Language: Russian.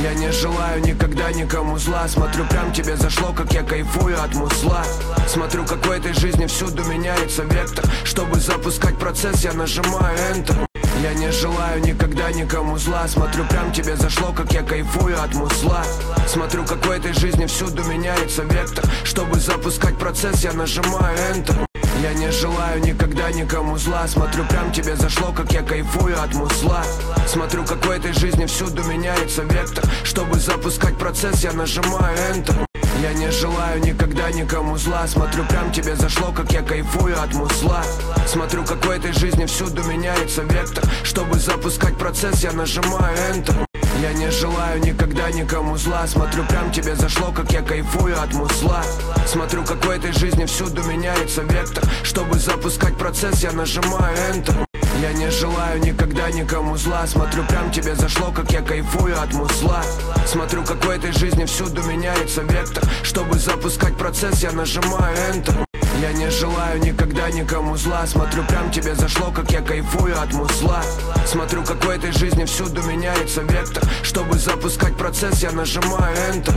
Я не желаю никогда никому зла. Смотрю, прям тебе зашло, как я кайфую от мусла. Смотрю, как в этой жизни всюду меняется вектор. Чтобы запускать процесс, я нажимаю Enter. Я не желаю никогда никому зла. Смотрю, прям тебе зашло, как я кайфую от мусла. Смотрю, как в этой жизни всюду меняется вектор. Чтобы запускать процесс, я нажимаю Enter. Я не желаю никогда никому зла. Смотрю, прям тебе зашло, как я кайфую от мусла. Смотрю, как в этой жизни всюду меняется вектор. Чтобы запускать процесс, я нажимаю Enter. Я не желаю никогда никому зла. Смотрю, прям тебе зашло, как я кайфую от мусла. Смотрю, как в этой жизни всюду меняется вектор. Чтобы запускать процесс, я нажимаю Enter. Я не желаю никогда никому зла. Смотрю, прям тебе зашло, как я кайфую от мусла. Смотрю, как в этой жизни всюду меняется вектор. Чтобы запускать процесс, я нажимаю Enter. Я не желаю никогда никому зла. Смотрю, прям тебе зашло, как я кайфую от мусла. Смотрю, как в этой жизни всюду меняется вектор. Чтобы запускать процесс, я нажимаю Enter. Я не желаю никогда никому зла. Смотрю, прям тебе зашло, как я кайфую от мусла. Смотрю, как в этой жизни всюду меняется вектор. Чтобы запускать процесс, я нажимаю Enter.